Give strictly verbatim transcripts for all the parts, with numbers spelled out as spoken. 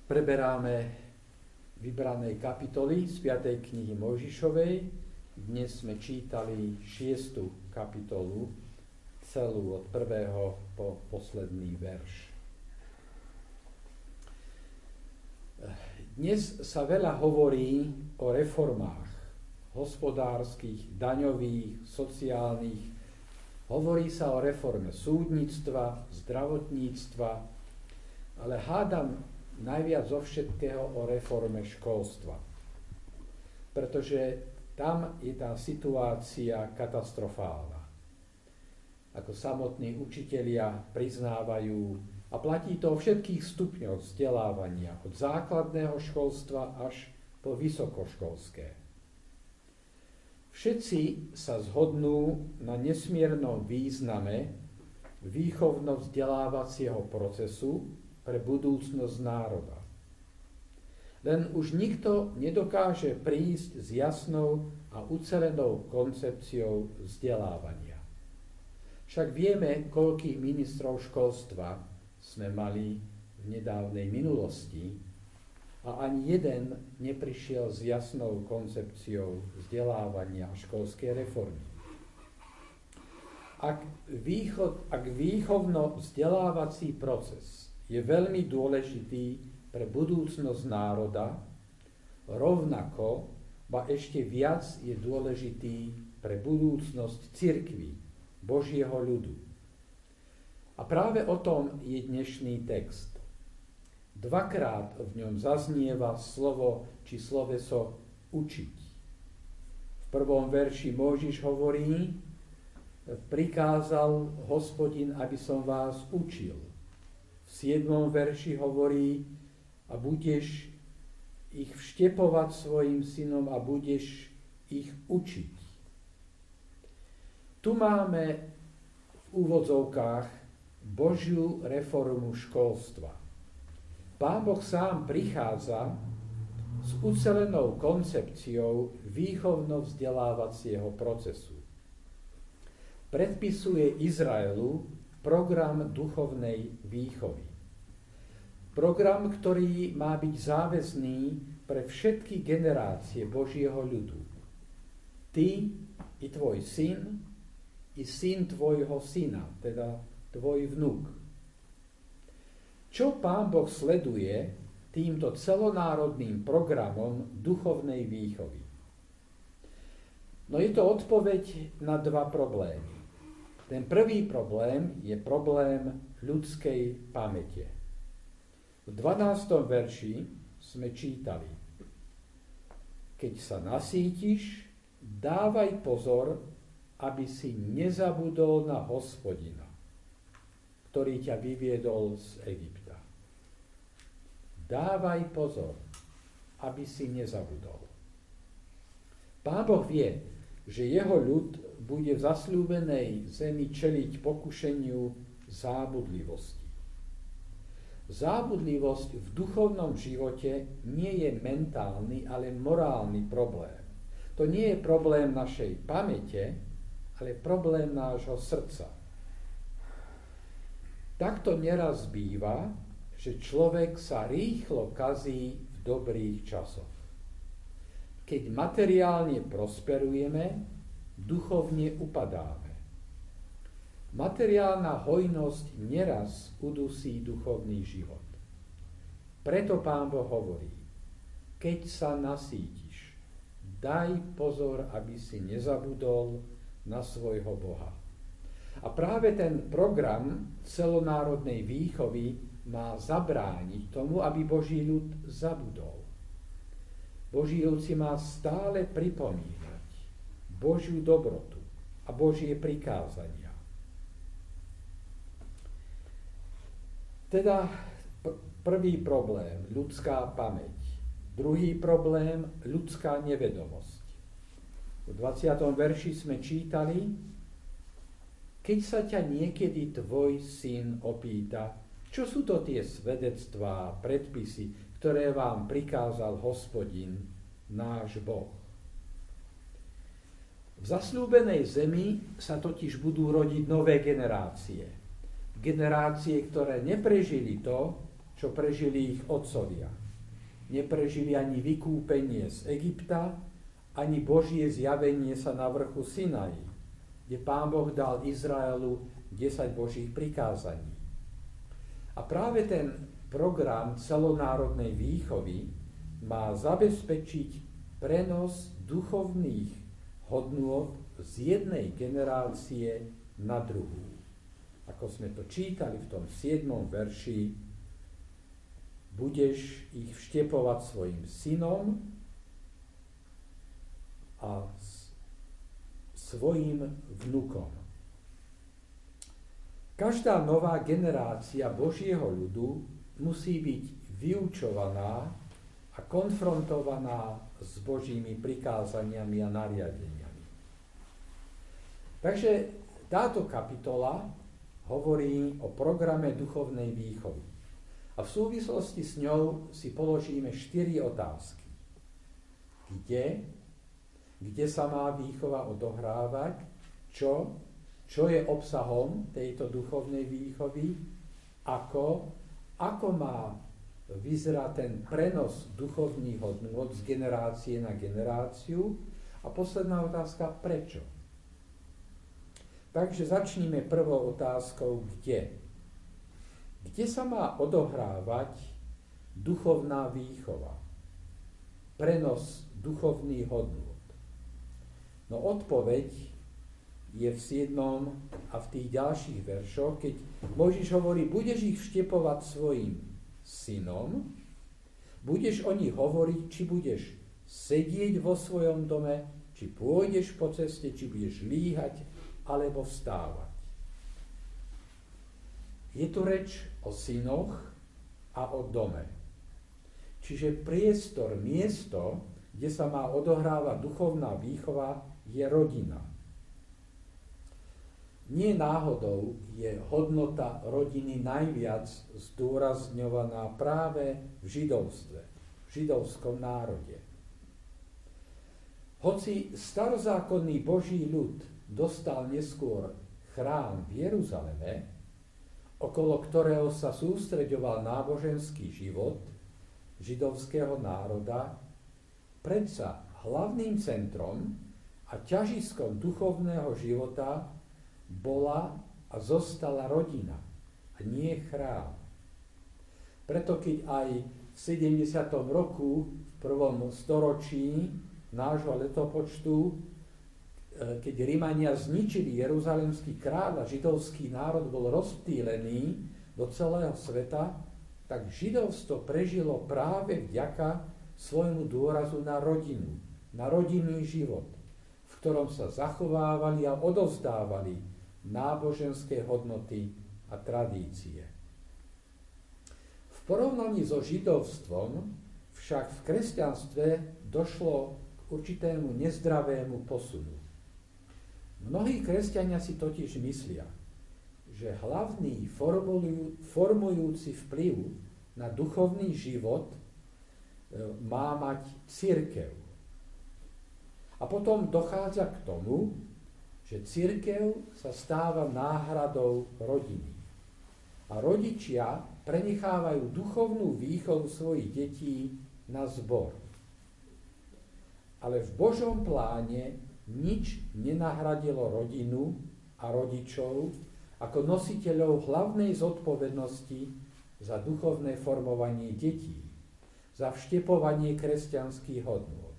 Preberáme vybrané kapitoly z piatej knihy Mojžišovej. Dnes sme čítali šiestu kapitolu, celú od prvého po posledný verš. Dnes sa veľa hovorí o reformách hospodárskych, daňových, sociálnych. Hovorí sa o reforme súdnictva, zdravotníctva, ale hádam najviac zo všetkého o reforme školstva. Pretože tam je tá situácia katastrofálna. Ako samotní učitelia priznávajú, a platí to o všetkých stupňoch vzdelávania, od základného školstva až po vysokoškolské. Všetci sa zhodnú na nesmiernom význame výchovno-vzdelávacieho procesu pre budúcnosť národa. Len už nikto nedokáže prísť s jasnou a ucelenou koncepciou vzdelávania. Však vieme, koľkých ministrov školstva sme mali v nedávnej minulosti a ani jeden neprišiel s jasnou koncepciou vzdelávania a školskej reformy. Ak, východ, ak výchovno-vzdelávací proces je veľmi dôležitý pre budúcnosť národa, rovnako, ba ešte viac je dôležitý pre budúcnosť cirkvi, Božieho ľudu. A práve o tom je dnešný text. Dvakrát v ňom zaznieva slovo či sloveso učiť. V prvom verši Mojžiš hovorí: prikázal Hospodin, aby som vás učil. V siedmom verši hovorí: a budeš ich vštepovať svojim synom a budeš ich učiť. Tu máme v úvodzovkách Božiu reformu školstva. Pán Boh sám prichádza s ucelenou koncepciou výchovno-vzdelávacieho procesu. Predpisuje Izraelu program duchovnej výchovy. Program, ktorý má byť záväzný pre všetky generácie Božieho ľudu. Ty i tvoj syn, i syn tvojho syna, teda tvoj vnuk. Čo Pán Boh sleduje týmto celonárodným programom duchovnej výchovy? No je to odpoveď na dva problémy. Ten prvý problém je problém ľudskej pamäte. V dvanástom verši sme čítali: keď sa nasítiš, dávaj pozor, aby si nezabudol na Hospodina, ktorý ťa vyviedol z Egypta. Dávaj pozor, aby si nezabudol. Pán Boh vie, že jeho ľud bude v zasľúbenej zemi čeliť pokušeniu zábudlivosti. Zábudlivosť v duchovnom živote nie je mentálny, ale morálny problém. To nie je problém našej pamäte, ale problém nášho srdca. Takto neraz býva, že človek sa rýchlo kazí v dobrých časoch. Keď materiálne prosperujeme, duchovne upadáme. Materiálna hojnosť neraz udusí duchovný život. Preto Pán Boh hovorí: keď sa nasítiš, daj pozor, aby si nezabudol na svojho Boha. A práve ten program celonárodnej výchovy má zabrániť tomu, aby Boží ľud zabudol. Boží ľud si má stále pripomínať Božiu dobrotu a Božie prikázania. Teda prvý problém, ľudská pamäť. Druhý problém, ľudská nevedomosť. V dvadsiatom verši sme čítali: keď sa ťa niekedy tvoj syn opýta, čo sú to tie svedectvá, predpisy, ktoré vám prikázal Hospodin, náš Boh. V zasľúbenej zemi sa totiž budú rodiť nové generácie. Generácie, ktoré neprežili to, čo prežili ich otcovia. Neprežili ani vykúpenie z Egypta, ani Božie zjavenie sa na vrchu Sinaji, kde Pán Boh dal Izraelu desať Božích prikázaní. A práve ten program celonárodnej výchovy má zabezpečiť prenos duchovných hodnôt z jednej generácie na druhú. Ako sme to čítali v tom siedmom verši, budeš ich vštepovať svojim synom a svojim vnukom. Každá nová generácia Božieho ľudu musí byť vyučovaná a konfrontovaná s Božími prikázaniami a nariadeniami. Takže táto kapitola hovorí o programe duchovnej výchovy. A v súvislosti s ňou si položíme štyri otázky. Kde? Kde sa má výchova odohrávať? Čo? Čo je obsahom tejto duchovnej výchovy? Ako? Ako má vyzerá ten prenos duchovných hodnôt z generácie na generáciu? A posledná otázka, prečo? Takže začníme prvou otázkou, kde? Kde sa má odohrávať duchovná výchova? Prenos duchovných hodnôt. No odpoveď je v siedmom a v tých ďalších veršoch, keď Mojžiš hovorí, budeš ich vštepovať svojim synom, budeš o nich hovoriť, či budeš sedieť vo svojom dome, či pôjdeš po ceste, či budeš líhať, alebo vstávať. Je tu reč o synoch a o dome. Čiže priestor, miesto, kde sa má odohrávať duchovná výchova, je rodina. Nie náhodou je hodnota rodiny najviac zdôrazňovaná práve v židovstve, v židovskom národe. Hoci starozákonný Boží ľud dostal neskôr chrám v Jeruzaleme, okolo ktorého sa sústreďoval náboženský život židovského národa, predsa hlavným centrom a ťažiskom duchovného života bola a zostala rodina a nie chrám. Preto keď aj v sedemdesiatom roku, v prvom storočí nášho letopočtu, keď Rimania zničili Jeruzalemský kráľ a židovský národ bol rozptýlený do celého sveta, tak židovstvo prežilo práve vďaka svojmu dôrazu na rodinu, na rodinný život, v ktorom sa zachovávali a odovzdávali náboženské hodnoty a tradície. V porovnaní so židovstvom však v kresťanstve došlo k určitému nezdravému posunu. Mnohí kresťania si totiž myslia, že hlavný formujúci vplyv na duchovný život má mať cirkev. A potom dochádza k tomu, že cirkev sa stáva náhradou rodiny. A rodičia prenechávajú duchovnú výchovu svojich detí na zbor. Ale v Božom pláne nič nenahradilo rodinu a rodičov ako nositeľov hlavnej zodpovednosti za duchovné formovanie detí, za vštepovanie kresťanských hodnôt.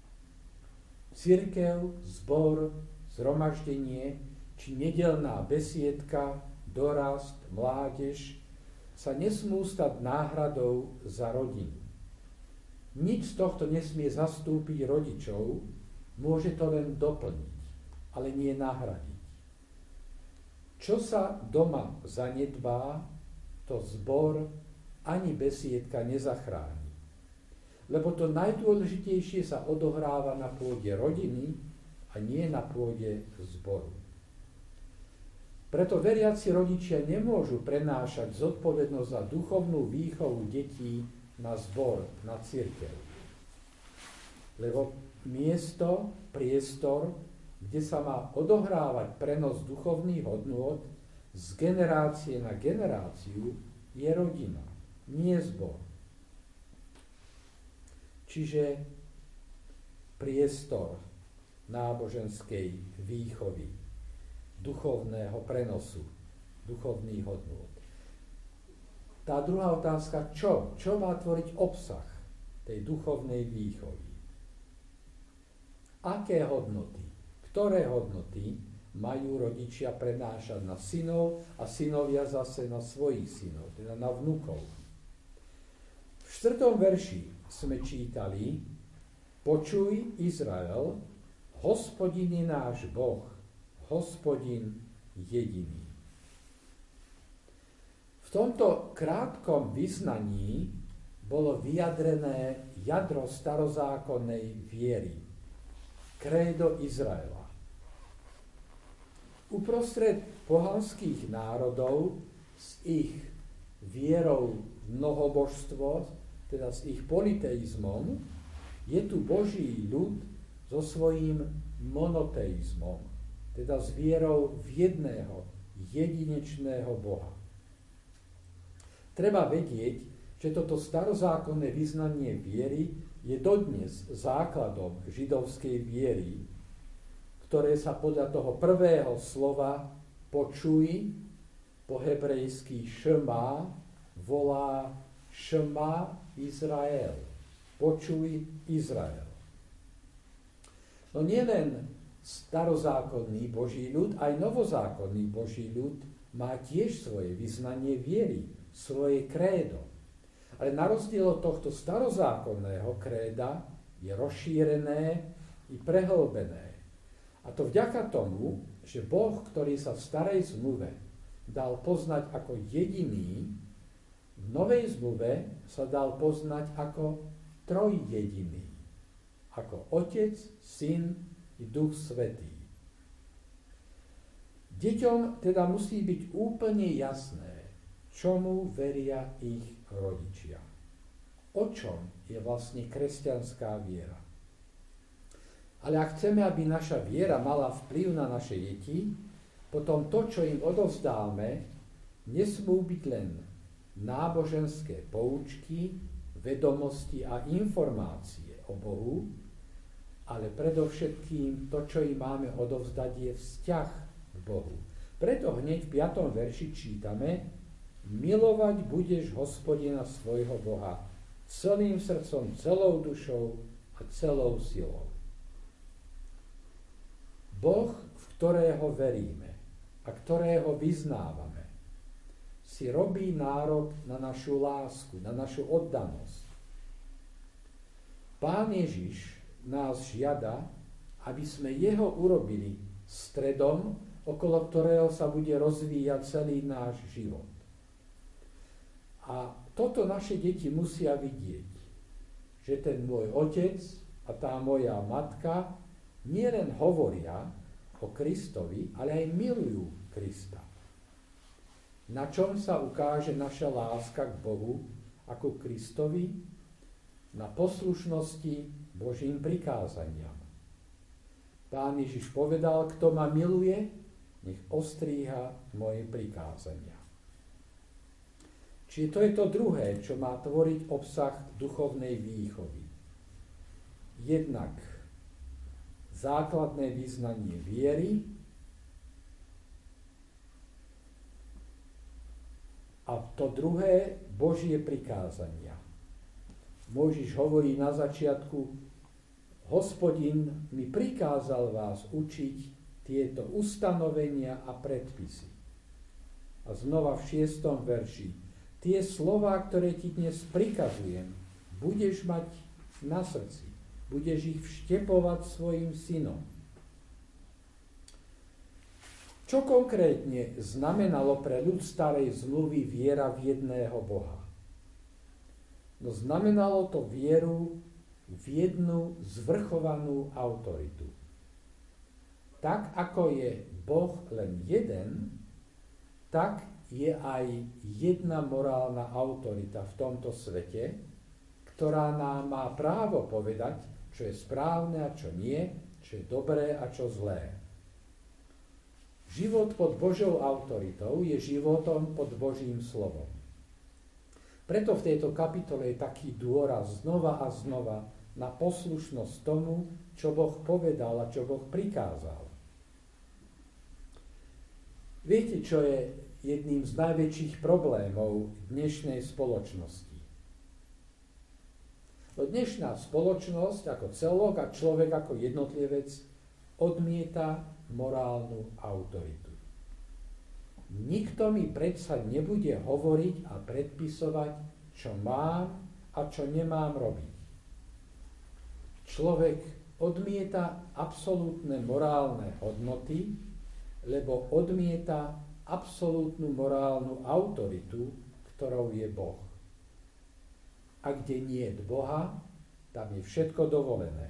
Cirkev, zbor, zhromaždenie či nedeľná besiedka, dorast, mládež sa nesmú stať náhradou za rodinu. Nič z tohto nesmie zastúpiť rodičov, môže to len doplniť, ale nie nahradiť. Čo sa doma zanedbá, to zbor ani besiedka nezachráni. Lebo to najdôležitejšie sa odohráva na pôde rodiny a nie na pôde zboru. Preto veriaci rodičia nemôžu prenášať zodpovednosť za duchovnú výchovu detí na zbor, na cirkev. Lebo miesto, priestor, kde sa má odohrávať prenos duchovných hodnôt z generácie na generáciu, je rodina. nie zbor. Čiže priestor náboženskej výchovy, duchovného prenosu, duchovných hodnôt. Tá druhá otázka, čo? Čo má tvoriť obsah tej duchovnej výchovy? Aké hodnoty? Ktoré hodnoty majú rodičia prenášať na synov a synovia zase na svojich synov, teda na vnukov? V štvrtom verši sme čítali: Počuj, Izrael, Hospodin je náš Boh, Hospodin jediný. V tomto krátkom vyznaní bolo vyjadrené jadro starozákonnej viery, krédo Izraela. Uprostred pohanských národov s ich vierou v mnohobožstvo, teda s ich politeizmom, je tu Boží ľud so svojím monoteizmom, teda s vierou v jedného, jedinečného Boha. Treba vedieť, že toto starozákonné vyznanie viery je dodnes základom židovskej viery, ktoré sa podľa toho prvého slova počuj, po hebrejsky šma, volá šma Izrael. Počuj Izrael. No nielen starozákonný Boží ľud, aj novozákonný Boží ľud má tiež svoje vyznanie viery, svoje krédo. Ale na rozdiel od tohto starozákonného kréda je rozšírené i prehlbené. A to vďaka tomu, že Boh, ktorý sa v starej zmluve dal poznať ako jediný, v novej zmluve sa dal poznať ako trojjediný. Ako Otec, Syn i Duch Svätý. Deťom teda musí byť úplne jasné, čomu veria ich rodičia. O čom je vlastne kresťanská viera. Ale ak chceme, aby naša viera mala vplyv na naše deti, potom to, čo im odovzdáme, nesmú byť len náboženské poučky, vedomosti a informácie o Bohu, ale predovšetkým to, čo im máme odovzdať, je vzťah k Bohu. Preto hneď v piatom verši čítame: Milovať budeš Hospodina svojho Boha celým srdcom, celou dušou a celou silou. Boh, v ktorého veríme a ktorého vyznávame, si robí nárok na našu lásku, na našu oddanosť. Pán Ježiš nás žiada, aby sme jeho urobili stredom, okolo ktorého sa bude rozvíjať celý náš život. A toto naše deti musia vidieť, že ten môj otec a tá moja matka nielen hovoria o Kristovi, ale aj milujú Krista. Na čom sa ukáže naša láska k Bohu ako Kristovi? Na poslušnosti Božím prikázaniam. Pán Ježiš povedal: kto ma miluje, nech ostríha moje prikázania. Čiže to je to druhé, čo má tvoriť obsah duchovnej výchovy. Jednak základné vyznanie viery a to druhé Božie prikázania. Mojžiš hovorí na začiatku: Hospodin mi prikázal vás učiť tieto ustanovenia a predpisy. A znova v šiestom verši: tie slová, ktoré ti dnes prikazujem, budeš mať na srdci. Budeš ich vštepovať svojim synom. Čo konkrétne znamenalo pre ľud starej zmluvy viera v jedného Boha? No znamenalo to vieru v jednu zvrchovanú autoritu. Tak ako je Boh len jeden, tak je aj jedna morálna autorita v tomto svete, ktorá nám má právo povedať, čo je správne a čo nie, čo je dobré a čo zlé. Život pod Božou autoritou je životom pod Božím slovom. Preto v tejto kapitole je taký dôraz znova a znova na poslušnosť tomu, čo Boh povedal a čo Boh prikázal. Viete, čo je jedným z najväčších problémov dnešnej spoločnosti? No dnešná spoločnosť ako celok a človek ako jednotlivec odmieta morálnu autoritu. Nikto mi predsa nebude hovoriť a predpisovať, čo mám a čo nemám robiť. Človek odmieta absolútne morálne hodnoty, lebo odmieta absolútnu morálnu autoritu, ktorou je Boh. A kde nie je Boha, tam je všetko dovolené.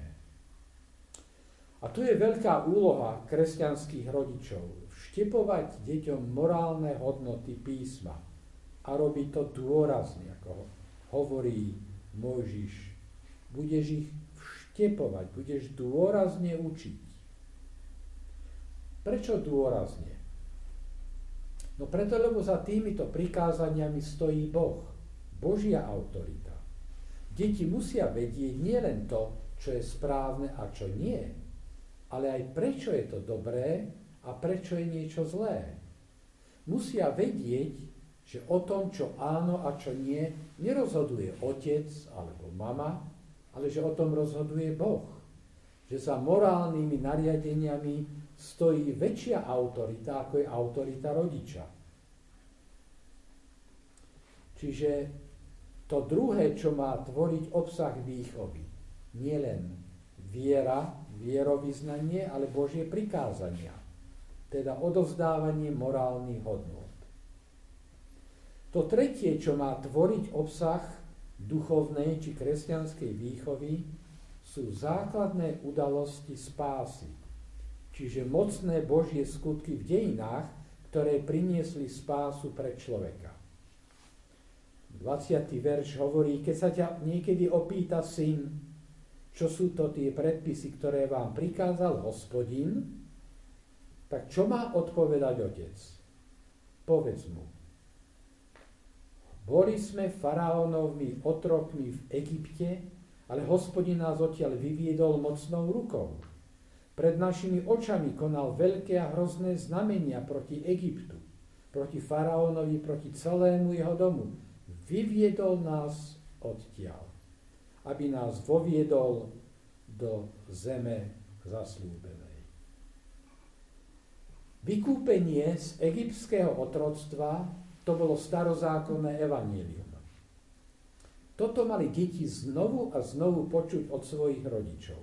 A tu je veľká úloha kresťanských rodičov. Vštepovať deťom morálne hodnoty písma a robiť to dôrazne, ako hovorí Mojžiš. Budeš ich vštepovať, budeš dôrazne učiť. Prečo dôrazne? No preto, lebo za týmito prikázaniami stojí Boh, Božia autorita. Deti musia vedieť nielen to, čo je správne a čo nie, ale aj prečo je to dobré a prečo je niečo zlé. Musia vedieť, že o tom, čo áno a čo nie, nerozhoduje otec alebo mama, ale že o tom rozhoduje Boh. Že za morálnymi nariadeniami stojí väčšia autorita, ako je autorita rodiča. Čiže to druhé, čo má tvoriť obsah výchovy, nielen viera, vierovyznanie, ale Božie prikázania, teda odovzdávanie morálnych hodnôt. To tretie, čo má tvoriť obsah duchovnej či kresťanskej výchovy, sú základné udalosti spásy, čiže mocné Božie skutky v dejinách, ktoré priniesli spásu pre človeka. dvadsiaty verš hovorí, keď sa ťa niekedy opýta syn, čo sú to tie predpisy, ktoré vám prikázal Hospodin, tak čo má odpovedať otec? Povedz mu. Boli sme faraónovmi otrokmi v Egypte, ale Hospodin nás odtiaľ vyviedol mocnou rukou. Pred našimi očami konal veľké a hrozné znamenia proti Egyptu, proti faraónovi, proti celému jeho domu. Vyviedol nás odtiaľ, aby nás voviedol do zeme zasľúbenej. Vykúpenie z egyptského otroctva, to bolo starozákonné evanjelium. Toto mali deti znovu a znovu počuť od svojich rodičov.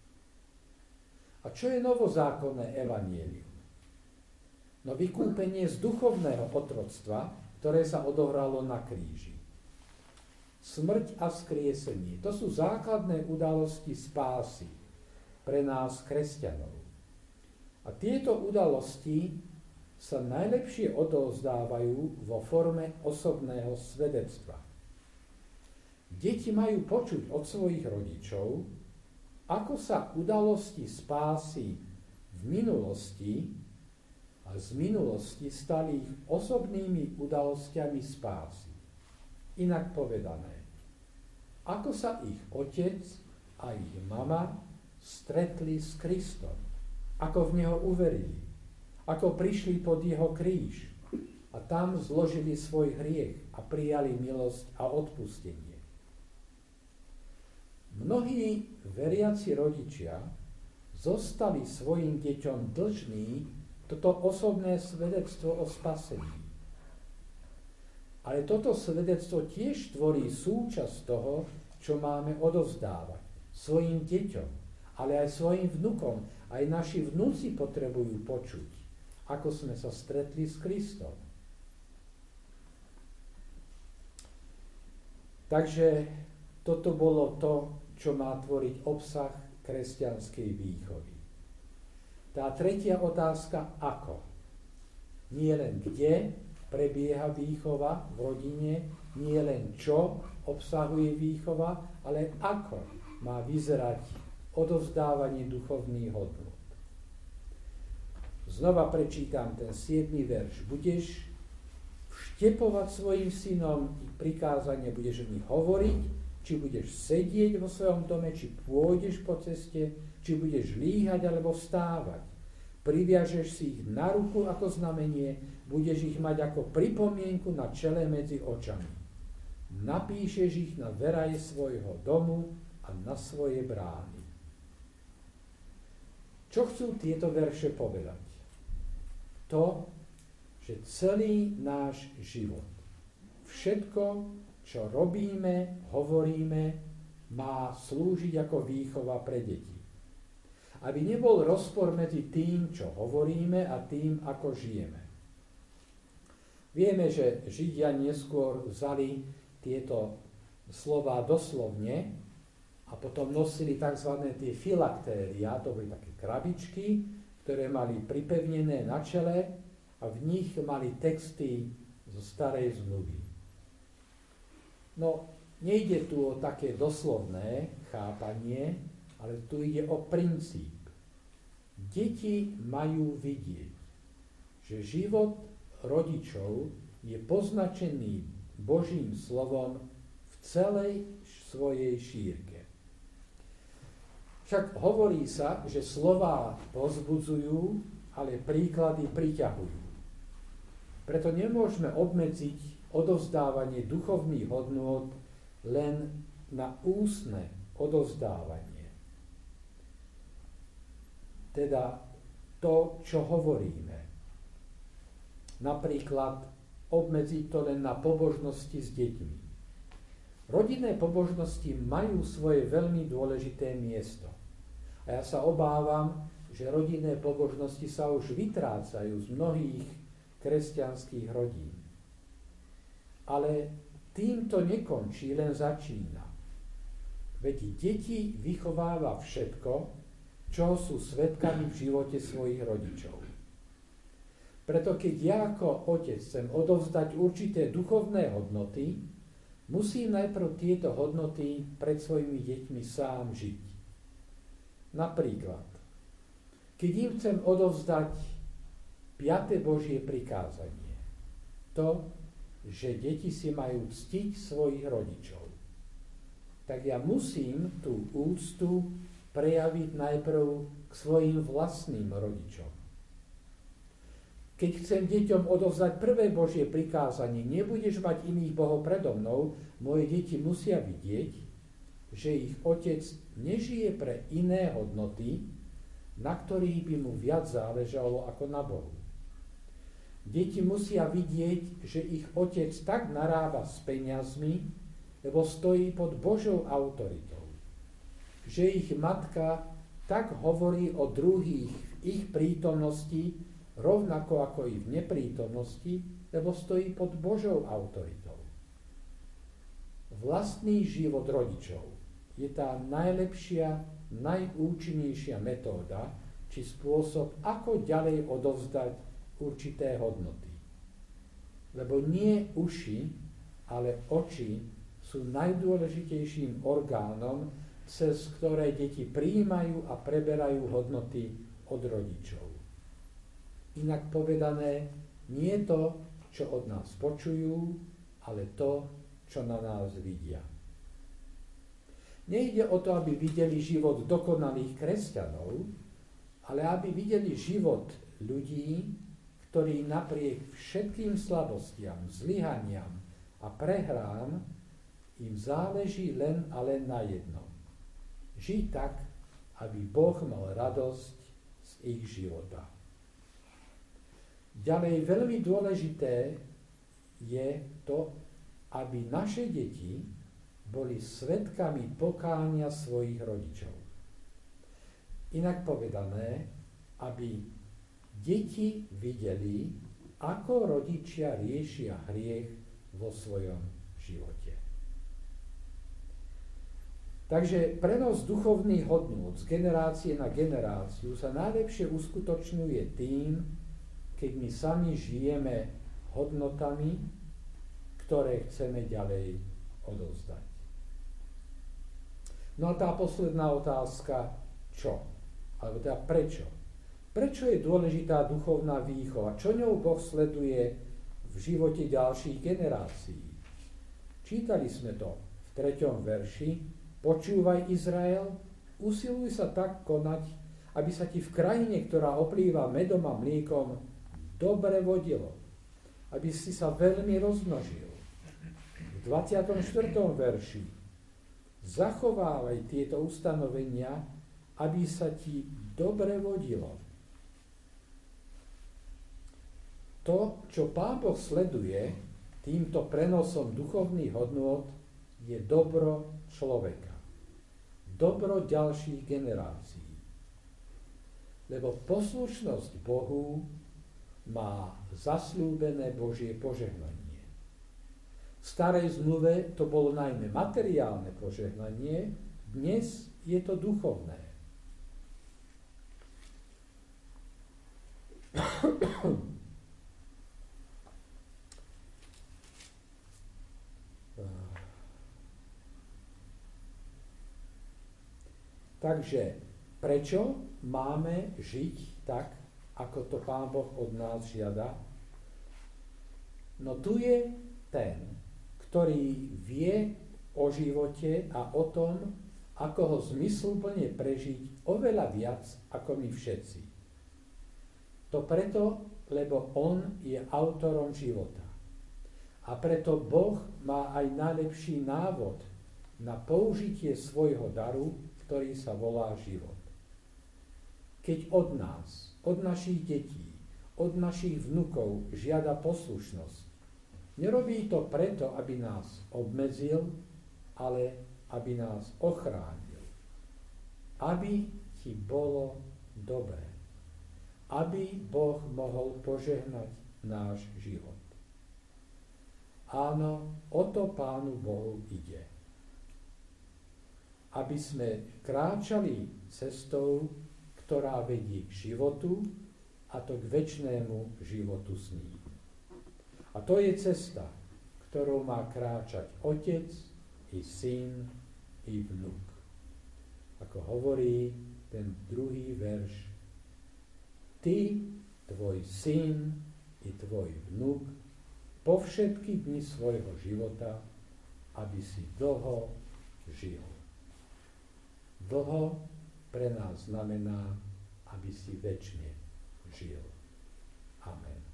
A čo je novozákonné evanjelium? No vykúpenie z duchovného otroctva, ktoré sa odohralo na kríži. Smrť a vzkriesenie. To sú základné udalosti spásy pre nás, kresťanov. A tieto udalosti sa najlepšie odovzdávajú vo forme osobného svedectva. Deti majú počuť od svojich rodičov, ako sa udalosti spásy v minulosti a z minulosti stali ich osobnými udalosťami spásy. Inak povedané, ako sa ich otec a ich mama stretli s Kristom, ako v neho uverili, ako prišli pod jeho kríž a tam zložili svoj hriech a prijali milosť a odpustenie. Mnohí veriaci rodičia zostali svojim deťom dlžní toto osobné svedectvo o spasení. Ale toto svedectvo tiež tvorí súčasť toho, čo máme odovzdávať svojim deťom, ale aj svojim vnukom. Aj naši vnúci potrebujú počuť, ako sme sa stretli s Kristom. Takže toto bolo to, čo má tvoriť obsah kresťanskej výchovy. Tá tretia otázka, ako? Nie len kde prebieha výchova v rodine, nie len čo obsahuje výchova, ale ako má vyzerať odovzdávanie duchovných hodnôt. Znova prečítam ten siedmy verš. Budeš vštepovať svojim synom ich prikázanie, budeš o nich hovoriť, či budeš sedieť vo svojom dome, či pôjdeš po ceste, či budeš líhať alebo vstávať. Priviažeš si ich na ruku ako znamenie, budeš ich mať ako pripomienku na čele medzi očami. Napíšeš ich na veraje svojho domu a na svoje brány. Čo chcú tieto verše povedať? To, že celý náš život, všetko, čo robíme, hovoríme, má slúžiť ako výchova pre deti. Aby nebol rozpor medzi tým, čo hovoríme a tým, ako žijeme. Vieme, že Židia neskôr vzali tieto slová doslovne a potom nosili tzv. Tie filaktéria, to boli také krabičky, ktoré mali pripevnené na čele a v nich mali texty zo starej zmluvy. No, nejde tu o také doslovné chápanie, ale tu ide o princíp. Deti majú vidieť, že život rodičov je poznačený Božím slovom v celej svojej šírke. Však hovorí sa, že slová povzbudzujú, ale príklady priťahujú. Preto nemôžeme obmedziť odovzdávanie duchovných hodnôt len na ústne odovzdávanie. Teda to, čo hovoríme. Napríklad obmedziť to len na pobožnosti s deťmi. Rodinné pobožnosti majú svoje veľmi dôležité miesto. A ja sa obávam, že rodinné pobožnosti sa už vytrácajú z mnohých kresťanských rodín. Ale týmto nekončí, len začína. Veď deti vychováva všetko, čoho sú svedkami v živote svojich rodičov. Preto keď ja ako otec chcem odovzdať určité duchovné hodnoty, musím najprv tieto hodnoty pred svojimi deťmi sám žiť. Napríklad, keď im chcem odovzdať piate Božie prikázanie, to, že deti si majú ctiť svojich rodičov, tak ja musím tú úctu prejaviť najprv k svojim vlastným rodičom. Keď chcem deťom odovzdať prvé Božie prikázanie, nebudeš mať iných bohov predo mnou, moje deti musia vidieť, že ich otec nežije pre iné hodnoty, na ktorých by mu viac záležalo ako na Bohu. Deti musia vidieť, že ich otec tak narába s peniazmi, lebo stojí pod Božou autoritou. Že ich matka tak hovorí o druhých v ich prítomnosti, rovnako ako i v neprítomnosti, lebo stojí pod Božou autoritou. Vlastný život rodičov je tá najlepšia, najúčinnejšia metóda, či spôsob, ako ďalej odovzdať určité hodnoty. Lebo nie uši, ale oči sú najdôležitejším orgánom, cez ktoré deti prijímajú a preberajú hodnoty od rodičov. Inak povedané, nie to, čo od nás počujú, ale to, čo na nás vidia. Nejde o to, aby videli život dokonalých kresťanov, ale aby videli život ľudí, ktorí napriek všetkým slabostiam, zlyhaniam a prehrám im záleží len a len na jednom. Žiť tak, aby Boh mal radosť z ich života. Ďalej veľmi dôležité je to, aby naše deti boli svedkami pokánia svojich rodičov. Inak povedané, aby deti videli, ako rodičia riešia hriech vo svojom živote. Takže prenos duchovných hodnôt z generácie na generáciu sa najlepšie uskutočňuje tým, keď my sami žijeme hodnotami, ktoré chceme ďalej odovzdať. No a tá posledná otázka, čo? Alebo teda prečo? Prečo je dôležitá duchovná výchova? Čo ňou Boh sleduje v v živote ďalších generácií. Čítali sme to v treťom verši. Počúvaj, Izrael, usiluj sa tak konať, aby sa ti v krajine, ktorá oplýva medom a mliekom, dobre vodilo, aby si sa veľmi rozmnožil. V dvadsiatom štvrtom verši zachovávaj tieto ustanovenia, aby sa ti dobre vodilo. To, čo Pán Boh sleduje týmto prenosom duchovných hodnôt, je dobro človeka. Dobro ďalších generácií. Lebo poslušnosť Bohu má zasľúbené Božie požehnanie. V starej zmluve to bolo najmä materiálne požehnanie, dnes je to duchovné. Takže prečo máme žiť tak, ako to Pán Boh od nás žiada? No tu je ten, ktorý vie o živote a o tom, ako ho zmysluplne prežiť oveľa viac ako my všetci. To preto, lebo on je autorom života. A preto Boh má aj najlepší návod na použitie svojho daru, ktorý sa volá život. Keď od nás, od našich detí, od našich vnukov žiada poslušnosť, nerobí to preto, aby nás obmedzil, ale aby nás ochránil. Aby ti bolo dobre. Aby Boh mohol požehnať náš život. Áno, o to Pánu Bohu ide. Aby sme kráčali cestou, ktorá vedie k životu, a to k večnému životu s ním. A to je cesta, ktorou má kráčať otec, i syn, i vnuk. Ako hovorí ten druhý verš, ty, tvoj syn, i tvoj vnuk, po všetky dni svojho života, aby si dlho žil. Dlho pre nás znamená, aby si večne žil. Amen.